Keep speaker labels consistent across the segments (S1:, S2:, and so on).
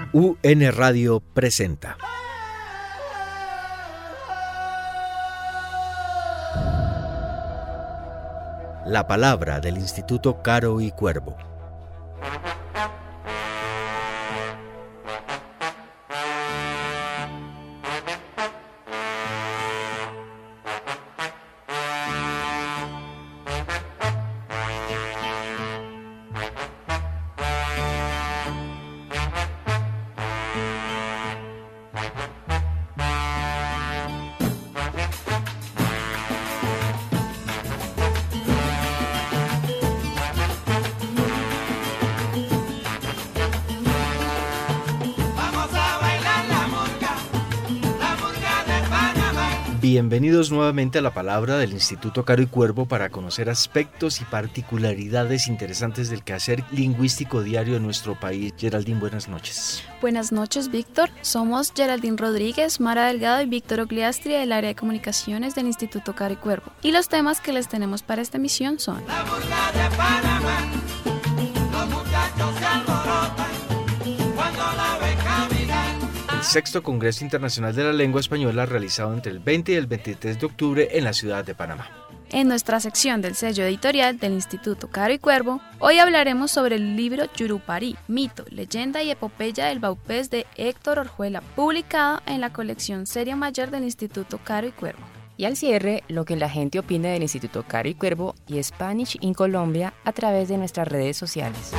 S1: UN Radio presenta La palabra del Instituto Caro y Cuervo. Bienvenidos nuevamente a la palabra del Instituto Caro y Cuervo para conocer aspectos y particularidades interesantes del quehacer lingüístico diario de nuestro país. Geraldine, buenas noches.
S2: Buenas noches, Víctor. Somos Geraldine Rodríguez, Mara Delgado y Víctor Ogliastri del área de comunicaciones del Instituto Caro y Cuervo. Y los temas que les tenemos para esta emisión son:
S3: La murga de Panamá, los muchachos se alborotan cuando la ven caminar.
S1: El sexto Congreso Internacional de la Lengua Española realizado entre el 20 y el 23 de octubre en la ciudad de Panamá.
S2: En nuestra sección del sello editorial del Instituto Caro y Cuervo, hoy hablaremos sobre el libro Yurupari, mito, leyenda y epopeya del Vaupés de Héctor Orjuela, publicado en la colección Serie Mayor del Instituto Caro y Cuervo.
S4: Y al cierre, lo que la gente opina del Instituto Caro y Cuervo y Spanish in Colombia a través de nuestras redes sociales.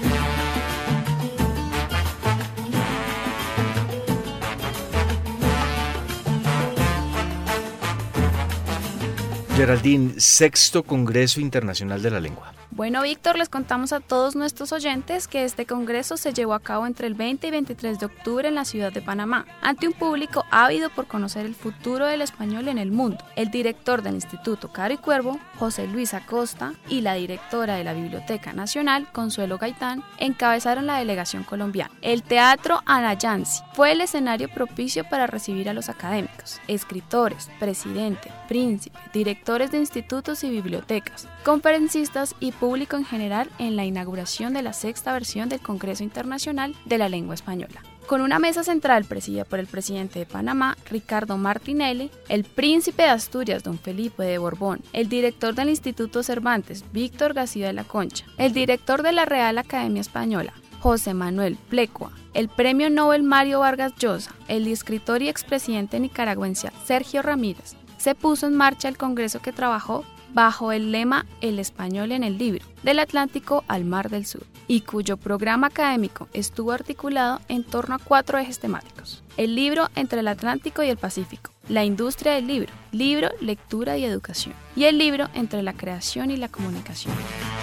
S1: Geraldine, sexto Congreso Internacional de la Lengua.
S2: Bueno, Víctor, les contamos a todos nuestros oyentes que este congreso se llevó a cabo entre el 20 y 23 de octubre en la ciudad de Panamá, ante un público ávido por conocer el futuro del español en el mundo. El director del Instituto Caro y Cuervo, José Luis Acosta, y la directora de la Biblioteca Nacional, Consuelo Gaitán, encabezaron la delegación colombiana. El Teatro Anayansi fue el escenario propicio para recibir a los académicos, escritores, presidente, príncipe, directores de institutos y bibliotecas, conferencistas y público en general en la inauguración de la sexta versión del Congreso Internacional de la Lengua Española. Con una mesa central presidida por el presidente de Panamá, Ricardo Martinelli, el príncipe de Asturias, don Felipe de Borbón, el director del Instituto Cervantes, Víctor García de la Concha, el director de la Real Academia Española, José Manuel Plecua, el premio Nobel Mario Vargas Llosa, el escritor y expresidente nicaragüense Sergio Ramírez. Se puso en marcha el congreso que trabajó bajo el lema El español en el libro, del Atlántico al Mar del Sur, y cuyo programa académico estuvo articulado en torno a 4 ejes temáticos: el libro entre el Atlántico y el Pacífico, la industria del libro, lectura y educación, y el libro entre la creación y la comunicación.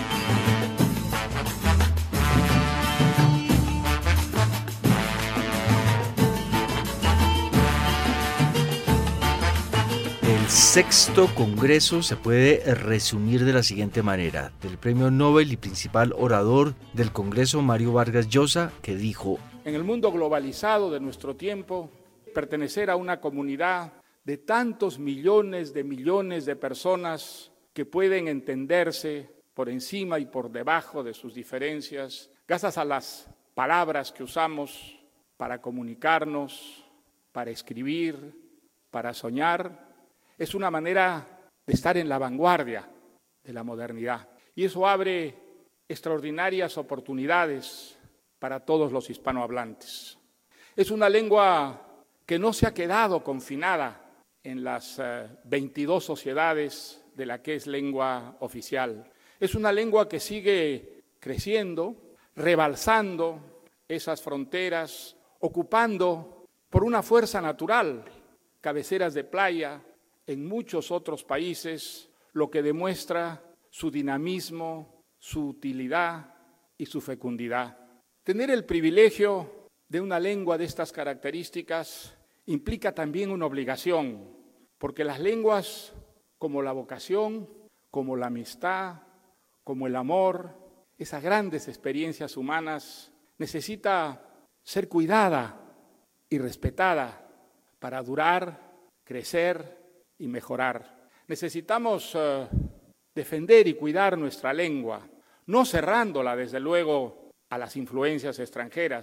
S1: El sexto Congreso se puede resumir de la siguiente manera: del Premio Nobel y principal orador del Congreso, Mario Vargas Llosa, que dijo:
S5: en el mundo globalizado de nuestro tiempo, pertenecer a una comunidad de tantos millones de personas que pueden entenderse por encima y por debajo de sus diferencias, gracias a las palabras que usamos para comunicarnos, para escribir, para soñar, es una manera de estar en la vanguardia de la modernidad. Y eso abre extraordinarias oportunidades para todos los hispanohablantes. Es una lengua que no se ha quedado confinada en las 22 sociedades de la que es lengua oficial. Es una lengua que sigue creciendo, rebalsando esas fronteras, ocupando por una fuerza natural cabeceras de playa en muchos otros países, lo que demuestra su dinamismo, su utilidad y su fecundidad. Tener el privilegio de una lengua de estas características implica también una obligación, porque las lenguas, como la vocación, como la amistad, como el amor, esas grandes experiencias humanas, necesita ser cuidada y respetada para durar, crecer y mejorar. Necesitamos defender y cuidar nuestra lengua, no cerrándola desde luego a las influencias extranjeras,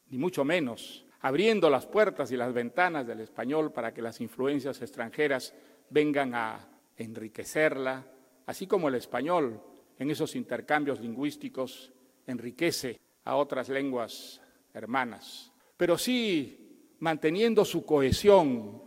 S5: ni mucho menos abriendo las puertas y las ventanas del español para que las influencias extranjeras vengan a enriquecerla, así como el español en esos intercambios lingüísticos enriquece a otras lenguas hermanas, pero sí manteniendo su cohesión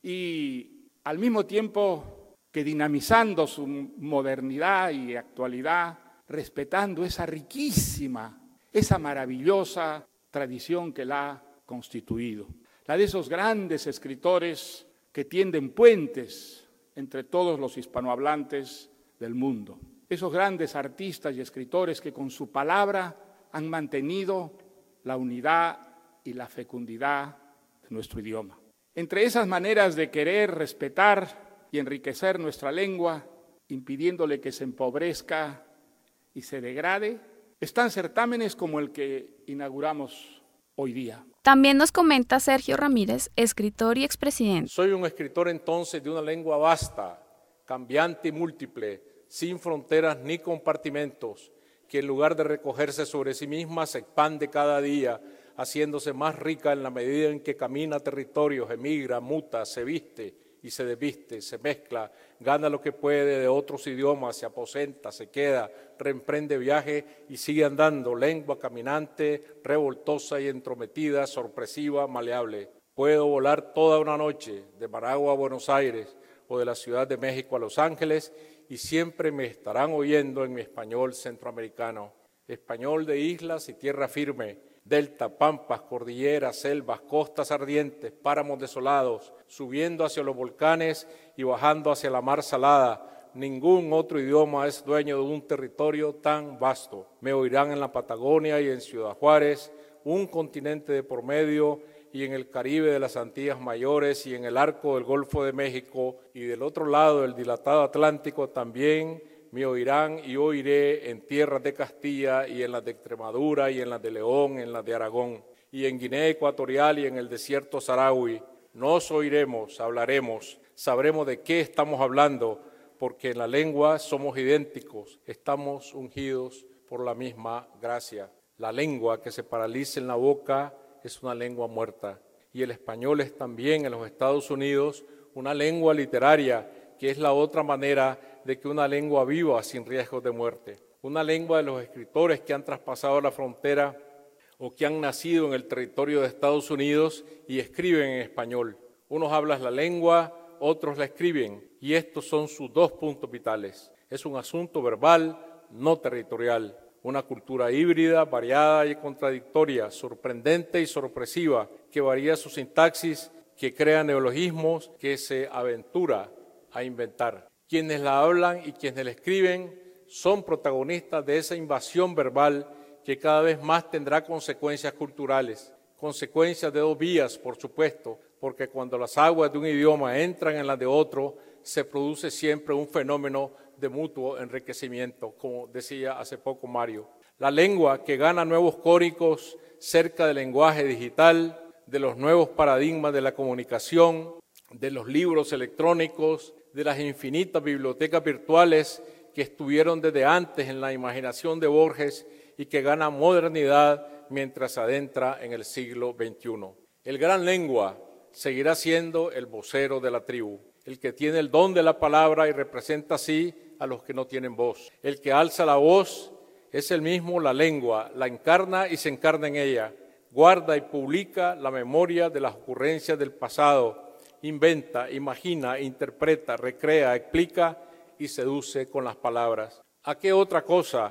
S5: y al mismo tiempo que dinamizando su modernidad y actualidad, respetando esa riquísima, esa maravillosa tradición que la ha constituido, la de esos grandes escritores que tienden puentes entre todos los hispanohablantes del mundo, esos grandes artistas y escritores que con su palabra han mantenido la unidad y la fecundidad de nuestro idioma. Entre esas maneras de querer respetar y enriquecer nuestra lengua, impidiéndole que se empobrezca y se degrade, están certámenes como el que inauguramos hoy día.
S2: También nos comenta Sergio Ramírez, escritor y expresidente.
S6: Soy un escritor entonces de una lengua vasta, cambiante y múltiple, sin fronteras ni compartimentos, que en lugar de recogerse sobre sí misma se expande cada día, haciéndose más rica en la medida en que camina territorios, emigra, muta, se viste y se desviste, se mezcla, gana lo que puede de otros idiomas, se aposenta, se queda, reemprende viaje y sigue andando, lengua caminante, revoltosa y entrometida, sorpresiva, maleable. Puedo volar toda una noche de Managua a Buenos Aires o de la Ciudad de México a Los Ángeles y siempre me estarán oyendo en mi español centroamericano, español de islas y tierra firme, delta, pampas, cordilleras, selvas, costas ardientes, páramos desolados, subiendo hacia los volcanes y bajando hacia la mar salada. Ningún otro idioma es dueño de un territorio tan vasto. Me oirán en la Patagonia y en Ciudad Juárez, un continente de por medio, y en el Caribe de las Antillas Mayores y en el arco del Golfo de México, y del otro lado del dilatado Atlántico también me oirán y oiré en tierras de Castilla y en las de Extremadura y en las de León, en las de Aragón y en Guinea Ecuatorial y en el desierto saharaui. Nos oiremos, hablaremos, sabremos de qué estamos hablando, porque en la lengua somos idénticos, estamos ungidos por la misma gracia. La lengua que se paraliza en la boca es una lengua muerta, y el español es también en los Estados Unidos una lengua literaria, que es la otra manera de que una lengua viva sin riesgos de muerte. Una lengua de los escritores que han traspasado la frontera o que han nacido en el territorio de Estados Unidos y escriben en español. Unos hablan la lengua, otros la escriben, y estos son sus dos puntos vitales. Es un asunto verbal, no territorial. Una cultura híbrida, variada y contradictoria, sorprendente y sorpresiva, que varía su sintaxis, que crea neologismos, que se aventura a inventar. Quienes la hablan y quienes la escriben son protagonistas de esa invasión verbal que cada vez más tendrá consecuencias culturales, consecuencias de dos vías, por supuesto, porque cuando las aguas de un idioma entran en las de otro, se produce siempre un fenómeno de mutuo enriquecimiento, como decía hace poco Mario. La lengua que gana nuevos códigos cerca del lenguaje digital, de los nuevos paradigmas de la comunicación, de los libros electrónicos, de las infinitas bibliotecas virtuales que estuvieron desde antes en la imaginación de Borges y que gana modernidad mientras se adentra en el siglo XXI. El gran lengua seguirá siendo el vocero de la tribu, el que tiene el don de la palabra y representa así a los que no tienen voz. El que alza la voz es el mismo la lengua, la encarna y se encarna en ella, guarda y publica la memoria de las ocurrencias del pasado, inventa, imagina, interpreta, recrea, explica y seduce con las palabras. ¿A qué otra cosa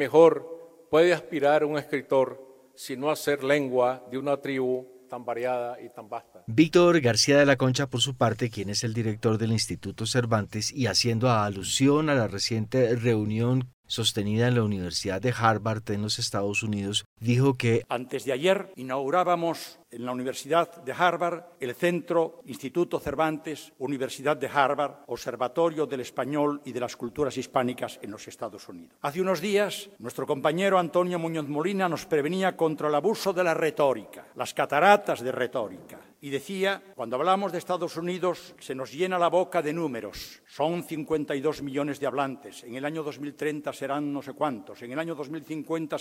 S6: mejor puede aspirar un escritor sino a ser lengua de una tribu tan variada y tan vasta?
S1: Víctor García de la Concha, por su parte, quien es el director del Instituto Cervantes, y haciendo alusión a la reciente reunión sostenida en la Universidad de Harvard en los Estados Unidos, dijo que
S7: antes de ayer inaugurábamos en la Universidad de Harvard el Centro Instituto Cervantes, Universidad de Harvard, Observatorio del Español y de las Culturas Hispánicas en los Estados Unidos. Hace unos días, nuestro compañero Antonio Muñoz Molina nos prevenía contra el abuso de la retórica, las cataratas de retórica. Y decía, cuando hablamos de Estados Unidos se nos llena la boca de números. Son 52 millones de hablantes. En el año 2030 serán no sé cuántos. En el año 2050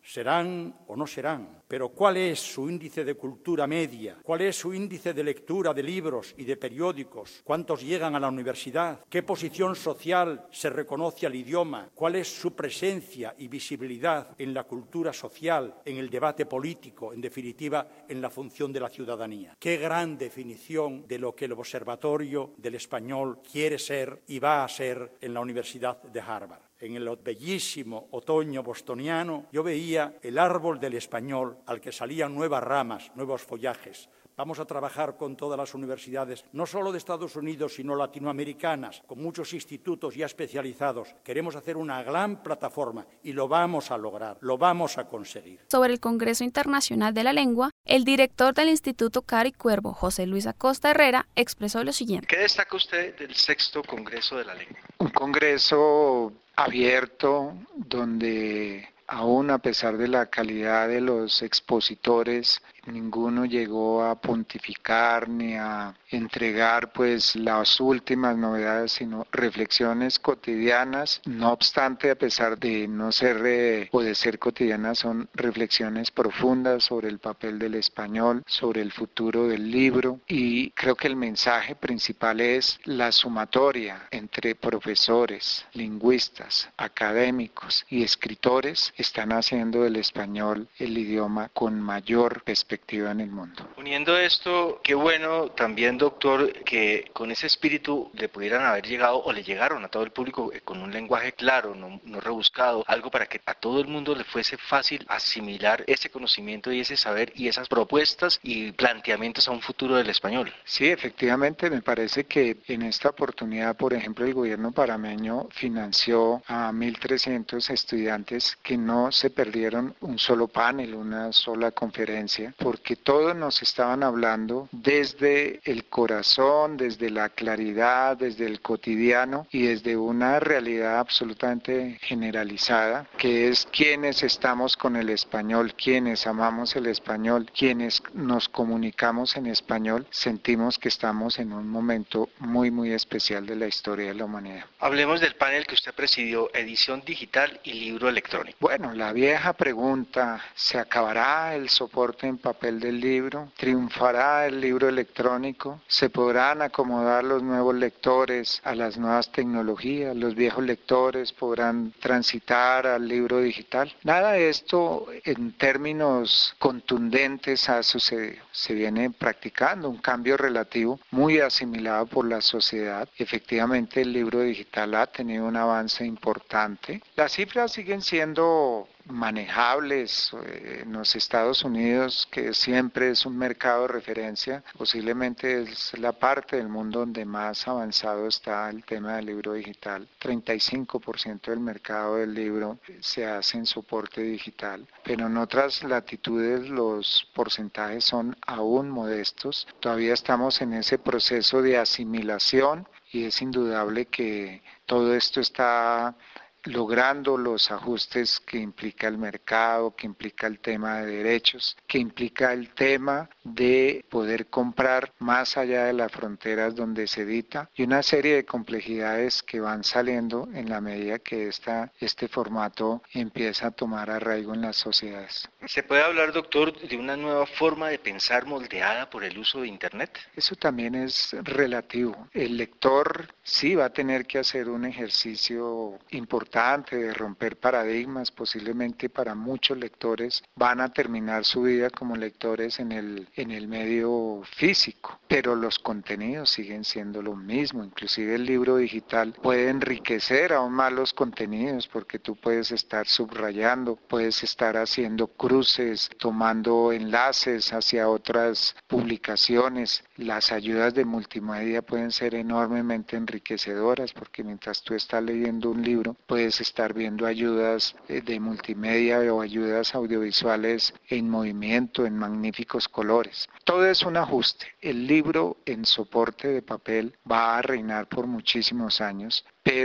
S7: serán o no serán. Pero ¿cuál es su índice de cultura media? ¿Cuál es su índice de lectura de libros y de periódicos? ¿Cuántos llegan a la universidad? ¿Qué posición social se reconoce al idioma? ¿Cuál es su presencia y visibilidad en la cultura social, en el debate político, en definitiva, en la función de la ciudadanía? Qué gran definición de lo que el Observatorio del Español quiere ser y va a ser en la Universidad de Harvard. En el bellísimo otoño bostoniano yo veía el árbol del español al que salían nuevas ramas, nuevos follajes. Vamos a trabajar con todas las universidades, no solo de Estados Unidos, sino latinoamericanas, con muchos institutos ya especializados. Queremos hacer una gran plataforma y lo vamos a lograr, lo vamos a conseguir.
S2: Sobre el Congreso Internacional de la Lengua, el director del Instituto Caro y Cuervo, José Luis Acosta Herrera, expresó lo siguiente.
S8: ¿Qué destaca usted del 6º Congreso de la Lengua? Un congreso abierto, donde aún a pesar de la calidad de los expositores, ninguno llegó a pontificar ni a entregar pues las últimas novedades, sino reflexiones cotidianas. No obstante, a pesar de no ser o de ser cotidianas, son reflexiones profundas sobre el papel del español, sobre el futuro del libro, y creo que el mensaje principal es la sumatoria entre profesores, lingüistas, académicos y escritores están haciendo del español el idioma con mayor perspectiva en el mundo. Uniendo esto, qué bueno también, doctor, que con ese espíritu le pudieran haber llegado o le llegaron a todo el público con un lenguaje claro, no rebuscado, algo para que a todo el mundo le fuese fácil asimilar ese conocimiento y ese saber y esas propuestas y planteamientos a un futuro del español. Sí, efectivamente, me parece que en esta oportunidad, por ejemplo, el gobierno panameño financió a 1.300 estudiantes que no se perdieron un solo panel, una sola conferencia, porque todos nos estaban hablando desde el corazón, desde la claridad, desde el cotidiano y desde una realidad absolutamente generalizada, que es quienes estamos con el español, quienes amamos el español, quienes nos comunicamos en español, sentimos que estamos en un momento muy especial de la historia de la humanidad. Hablemos del panel que usted presidió, edición digital y libro electrónico. Bueno, la vieja pregunta, ¿se acabará el soporte en papel del libro? ¿Triunfará el libro electrónico? ¿Se podrán acomodar los nuevos lectores a las nuevas tecnologías? ¿Los viejos lectores podrán transitar al libro digital? Nada de esto en términos contundentes ha sucedido. Se viene practicando un cambio relativo muy asimilado por la sociedad. Efectivamente, el libro digital ha tenido un avance importante. Las cifras siguen siendo manejables en los Estados Unidos, que siempre es un mercado de referencia, posiblemente es la parte del mundo donde más avanzado está el tema del libro digital. 35% del mercado del libro se hace en soporte digital, pero en otras latitudes los porcentajes son aún modestos. Todavía estamos en ese proceso de asimilación y es indudable que todo esto está logrando los ajustes que implica el mercado, que implica el tema de derechos, que implica el tema de poder comprar más allá de las fronteras donde se edita y una serie de complejidades que van saliendo en la medida que este formato empieza a tomar arraigo en las sociedades. ¿Se puede hablar, doctor, de una nueva forma de pensar moldeada por el uso de Internet? Eso también es relativo. El lector sí va a tener que hacer un ejercicio importante de romper paradigmas. Posiblemente para muchos lectores van a terminar su vida como lectores en el medio físico, pero los contenidos siguen siendo lo mismo. Inclusive el libro digital puede enriquecer aún más los contenidos porque tú puedes estar subrayando, puedes estar haciendo cruces, tomando enlaces hacia otras publicaciones. Las ayudas de multimedia pueden ser enormemente enriquecedoras porque mientras tú estás leyendo un libro puedes estar viendo ayudas de multimedia o ayudas audiovisuales en movimiento, en magníficos colores. Todo es un ajuste. El libro en soporte de papel va a reinar por muchísimos años, pero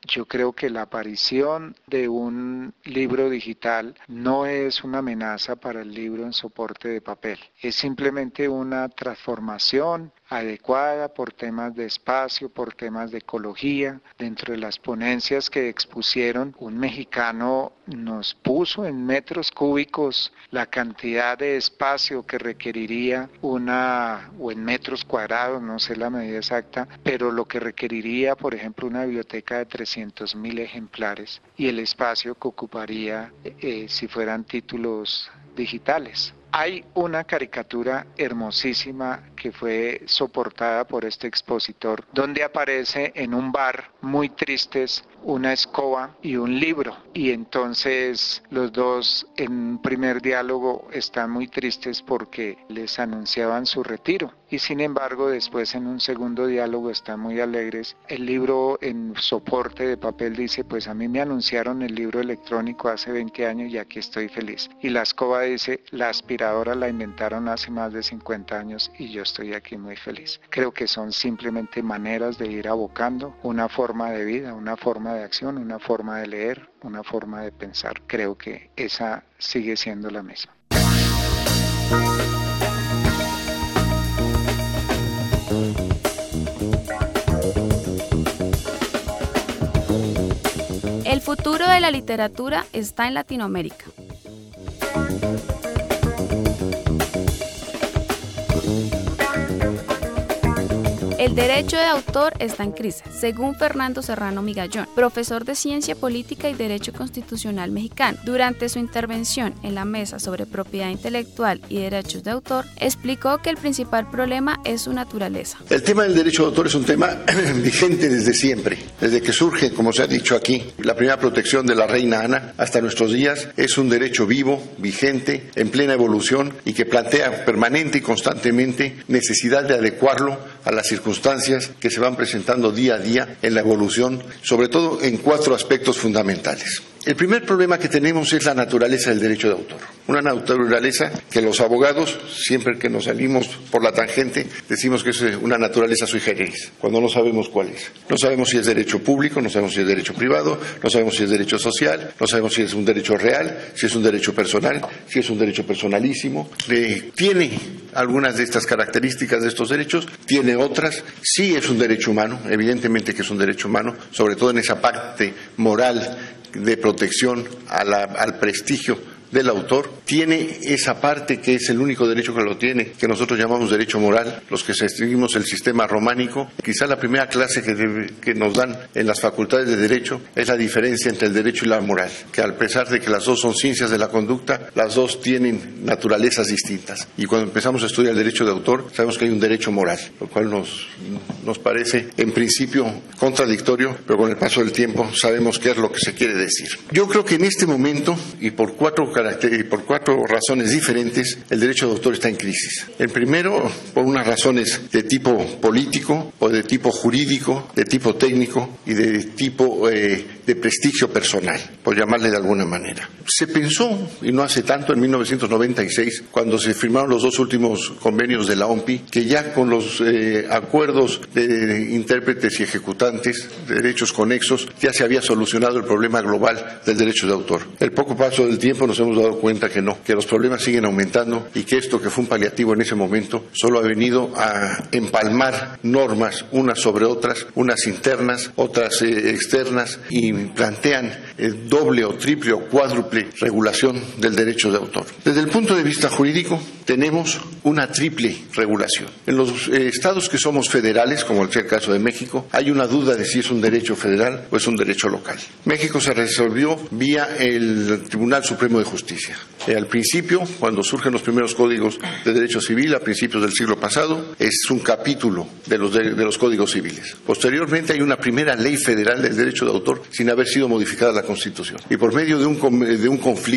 S8: Yo creo que la aparición de un libro digital no es una amenaza para el libro en soporte de papel. Es simplemente una transformación adecuada por temas de espacio, por temas de ecología. Dentro de las ponencias que expusieron, un mexicano nos puso en metros cúbicos la cantidad de espacio que requeriría o en metros cuadrados, no sé la medida exacta, pero lo que requeriría, por ejemplo, una biblioteca de 300.000 ejemplares y el espacio que ocuparía si fueran títulos digitales. Hay una caricatura hermosísima que fue soportada por este expositor, donde aparece en un bar muy tristes una escoba y un libro, y entonces los dos en un primer diálogo están muy tristes porque les anunciaban su retiro, y sin embargo después en un segundo diálogo están muy alegres. El libro en soporte de papel dice: pues a mí me anunciaron el libro electrónico hace 20 años y aquí estoy feliz. Y la escoba dice: la aspiradora la inventaron hace más de 50 años y yo estoy aquí muy feliz. Creo que son simplemente maneras de ir abocando una forma de vida, una forma de acción, una forma de leer, una forma de pensar. Creo que esa sigue siendo la misma.
S2: El futuro de la literatura está en Latinoamérica. El derecho de autor está en crisis, según Fernando Serrano Migallón, profesor de Ciencia Política y Derecho Constitucional mexicano. Durante su intervención en la mesa sobre propiedad intelectual y derechos de autor, explicó que el principal problema es su naturaleza.
S9: El tema del derecho de autor es un tema vigente desde siempre, desde que surge, como se ha dicho aquí, la primera protección de la reina Ana hasta nuestros días. Es un derecho vivo, vigente, en plena evolución y que plantea permanente y constantemente necesidad de adecuarlo a las circunstancias que se van presentando día a día en la evolución, sobre todo en 4 aspectos fundamentales. El primer problema que tenemos es la naturaleza del derecho de autor. Una naturaleza que los abogados, siempre que nos salimos por la tangente, decimos que es una naturaleza sui generis, cuando no sabemos cuál es. No sabemos si es derecho público, no sabemos si es derecho privado, no sabemos si es derecho social, no sabemos si es un derecho real, si es un derecho personal, si es un derecho personalísimo. Tiene algunas de estas características de estos derechos, tiene otras. Sí es un derecho humano, evidentemente que es un derecho humano, sobre todo en esa parte moral de protección al prestigio del autor. Tiene esa parte que es el único derecho que lo tiene, que nosotros llamamos derecho moral, los que seguimos el sistema románico. Quizá la primera clase que nos dan en las facultades de derecho es la diferencia entre el derecho y la moral, que a pesar de que las dos son ciencias de la conducta, las dos tienen naturalezas distintas. Y cuando empezamos a estudiar el derecho de autor, sabemos que hay un derecho moral, lo cual nos parece en principio contradictorio, pero con el paso del tiempo sabemos qué es lo que se quiere decir. Yo creo que en este momento, y por cuatro razones diferentes, el derecho de autor está en crisis. El primero, por unas razones de tipo político o de tipo jurídico, de tipo técnico y de tipo de prestigio personal, por llamarle de alguna manera. Se pensó, y no hace tanto, en 1996, cuando se firmaron los 2 últimos convenios de la OMPI, que ya con los acuerdos de intérpretes y ejecutantes de derechos conexos ya se había solucionado el problema global del derecho de autor. El poco paso del tiempo nos hemos dado cuenta que no, que los problemas siguen aumentando y que esto que fue un paliativo en ese momento solo ha venido a empalmar normas unas sobre otras, unas internas, otras externas, y plantean doble o triple o cuádruple regulación del derecho de autor. Desde el punto de vista jurídico tenemos una triple regulación. En los estados que somos federales, como es el caso de México, hay una duda de si es un derecho federal o es un derecho local. México se resolvió vía el Tribunal Supremo de Justicia. Al principio, cuando surgen los primeros códigos de derecho civil, a principios del siglo pasado, es un capítulo de los códigos civiles. Posteriormente hay una primera ley federal del derecho de autor sin haber sido modificada la Constitución. Y por medio de un conflicto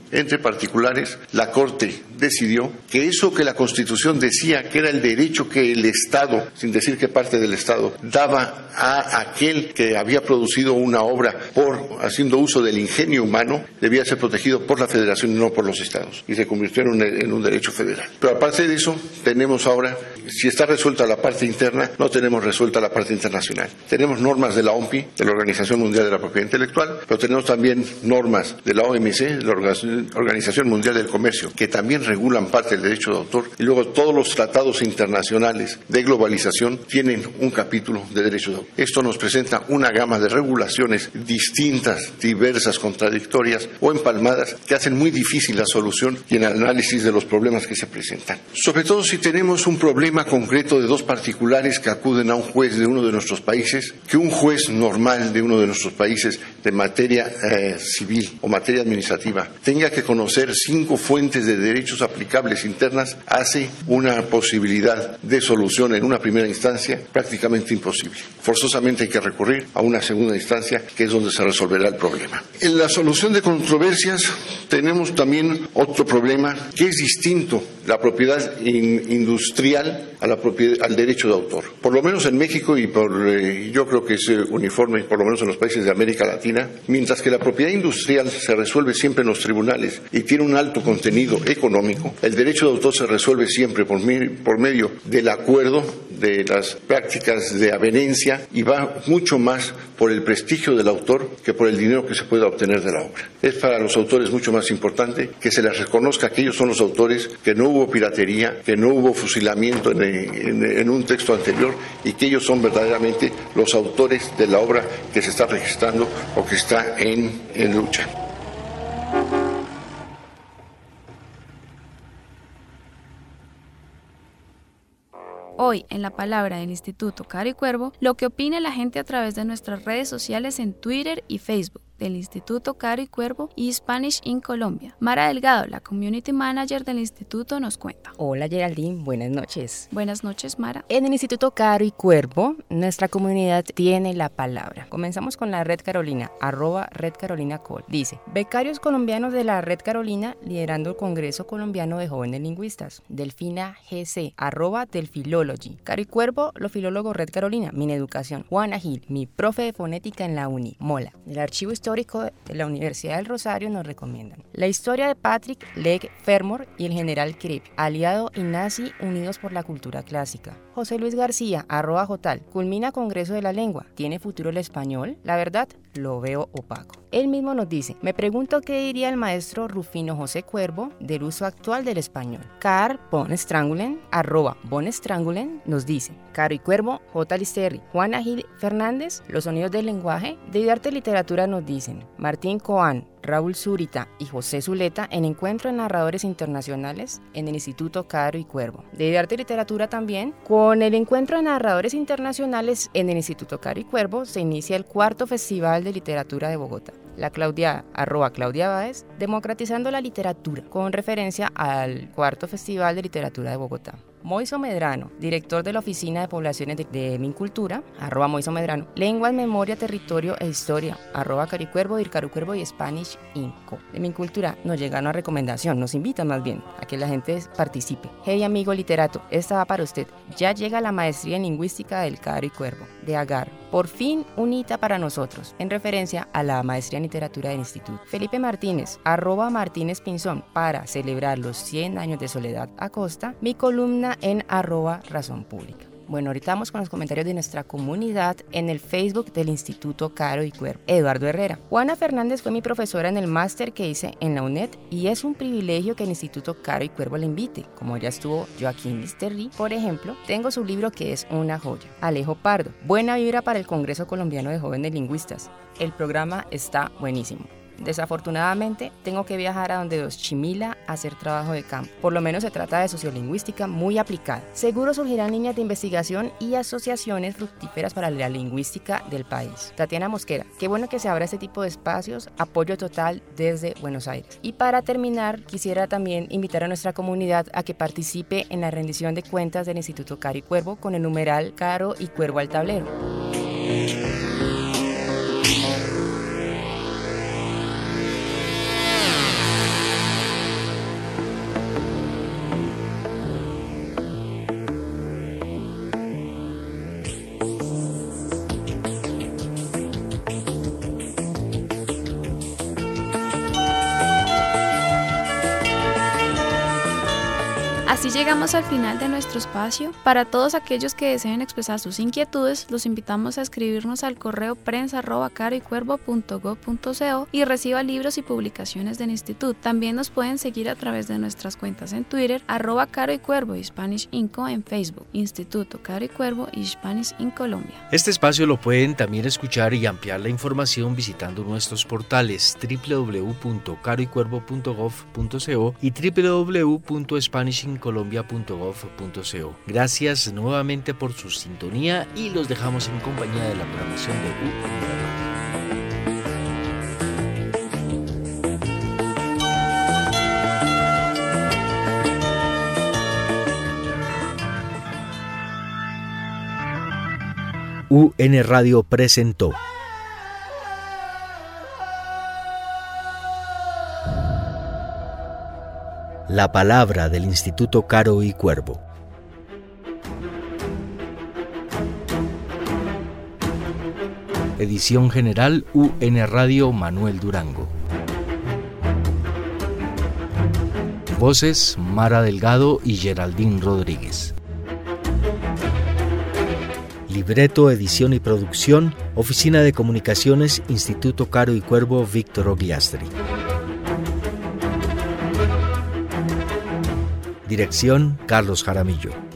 S9: entre particulares, la Corte decidió que eso que la Constitución decía que era el derecho que el Estado, sin decir qué parte del Estado, daba a aquel que había producido una obra haciendo uso del ingenio humano, debía ser protegido por la Federación y no por los Estados, y se convirtió en un derecho federal. Pero aparte de eso, tenemos ahora, si está resuelta la parte interna, no tenemos resuelta la parte internacional. Tenemos normas de la OMPI, de la Organización Mundial de la Propiedad Intelectual, pero tenemos también normas de la OMC, de la Organización Mundial del Comercio, que también regulan parte del derecho de autor, y luego todos los tratados internacionales de globalización tienen un capítulo de derecho de autor. Esto nos presenta una gama de regulaciones distintas, diversas, contradictorias o empalmadas que hacen muy difícil la solución y el análisis de los problemas que se presentan. Sobre todo si tenemos un problema concreto de dos particulares que acuden a un juez de uno de nuestros países, que un juez normal de uno de nuestros países de materia civil o materia administrativa tenga que conocer 5 fuentes de derechos aplicables internas, hace una posibilidad de solución en una primera instancia prácticamente imposible. Forzosamente hay que recurrir a una segunda instancia, que es donde se resolverá el problema. En la solución de controversias tenemos también otro problema que es distinto, la propiedad industrial al derecho de autor. Por lo menos en México y yo creo que es uniforme, por lo menos en los países de América Latina, mientras que la propiedad industrial se resuelve siempre en los tribunales y tiene un alto contenido económico, el derecho de autor se resuelve siempre por medio del acuerdo, de las prácticas de avenencia, y va mucho más por el prestigio del autor que por el dinero que se pueda obtener de la obra. Es para los autores mucho más importante que se les reconozca que ellos son los autores, que no hubo piratería, que no hubo fusilamiento en un texto anterior, y que ellos son verdaderamente los autores de la obra que se está registrando o que está en lucha.
S2: Hoy, en la palabra del Instituto Caro y Cuervo, lo que opina la gente a través de nuestras redes sociales en Twitter y Facebook del Instituto Caro y Cuervo y Spanish in Colombia. Mara Delgado, la Community Manager del Instituto, nos cuenta.
S4: Hola Geraldine, buenas noches.
S2: Buenas noches, Mara.
S4: En el Instituto Caro y Cuervo, nuestra comunidad tiene la palabra. Comenzamos con la Red Carolina, @RedCarolinaCol. Dice, becarios colombianos de la Red Carolina liderando el Congreso Colombiano de Jóvenes Lingüistas. Delfina GC, @Delfilology. Caro y Cuervo, los filólogos Red Carolina, Mineducación. Juana Gil, mi profe de fonética en la uni. Mola. El archivo histórico de la Universidad del Rosario nos recomiendan la historia de Patrick Legge Fermor y el general Krip, aliado y nazi unidos por la cultura clásica. José Luis García, @Jotal, culmina Congreso de la Lengua. ¿Tiene futuro el español? La verdad, lo veo opaco. Él mismo nos dice, me pregunto qué diría el maestro Rufino José Cuervo del uso actual del español. Carl von Strangulen, @von Strangulen, nos dice, Caro y Cuervo, J. Listerri, Juana Gil Fernández, los sonidos del lenguaje. De arte y literatura nos dicen, Martín Coan, Raúl Zurita y José Zuleta en Encuentro de Narradores Internacionales en el Instituto Caro y Cuervo. De arte y literatura también, con el Encuentro de Narradores Internacionales en el Instituto Caro y Cuervo se inicia el 4º Festival de Literatura de Bogotá. La Claudiada, @Claudia Báez, democratizando la literatura, con referencia al 4º Festival de Literatura de Bogotá. Moiso Medrano, director de la Oficina de Poblaciones de Mincultura, @Moiso Medrano, Lenguas, Memoria, Territorio e Historia, @Caricuervo, Dircarucuervo y Spanish Inco. De Mincultura nos llega una recomendación, nos invitan más bien a que la gente participe. Hey amigo literato, esta va para usted. Ya llega la maestría en lingüística del Caro y Cuervo, de Agar. Por fin un hito para nosotros, en referencia a la maestría en literatura del instituto. Felipe Martínez, @Martínez Pinzón, para celebrar los 100 años de Soledad Acosta, mi columna en @Razón Pública. Bueno, ahorita vamos con los comentarios de nuestra comunidad en el Facebook del Instituto Caro y Cuervo. Eduardo Herrera. Juana Fernández fue mi profesora en el máster que hice en la UNED y es un privilegio que el Instituto Caro y Cuervo le invite. Como ya estuvo Joaquín Listerri, por ejemplo, tengo su libro que es una joya. Alejo Pardo. Buena vibra para el Congreso Colombiano de Jóvenes Lingüistas. El programa está buenísimo. Desafortunadamente, tengo que viajar a donde Dos Chimila a hacer trabajo de campo. Por lo menos se trata de sociolingüística muy aplicada. Seguro surgirán líneas de investigación y asociaciones fructíferas para la lingüística del país. Tatiana Mosquera, qué bueno que se abra este tipo de espacios. Apoyo total desde Buenos Aires. Y para terminar, quisiera también invitar a nuestra comunidad a que participe en la rendición de cuentas del Instituto Caro y Cuervo con el numeral Caro y Cuervo al tablero.
S2: Así llegamos al final de nuestro espacio. Para todos aquellos que deseen expresar sus inquietudes, los invitamos a escribirnos al correo prensa@caroycuervo.gov.co y reciba libros y publicaciones del instituto. También nos pueden seguir a través de nuestras cuentas en Twitter, @Caro y Cuervo y Spanish Inco en Facebook, Instituto Caro y Cuervo y Spanish in Colombia.
S1: Este espacio lo pueden también escuchar y ampliar la información visitando nuestros portales www.caroycuervo.gov.co y www.spanishincolombia.gov.co. Gracias nuevamente por su sintonía y los dejamos en compañía de la programación de UN Radio presentó La palabra del Instituto Caro y Cuervo. Edición general UN Radio Manuel Durango. Voces Mara Delgado y Geraldine Rodríguez. Libreto, edición y producción, Oficina de Comunicaciones, Instituto Caro y Cuervo, Víctor Ogliastri. Dirección, Carlos Jaramillo.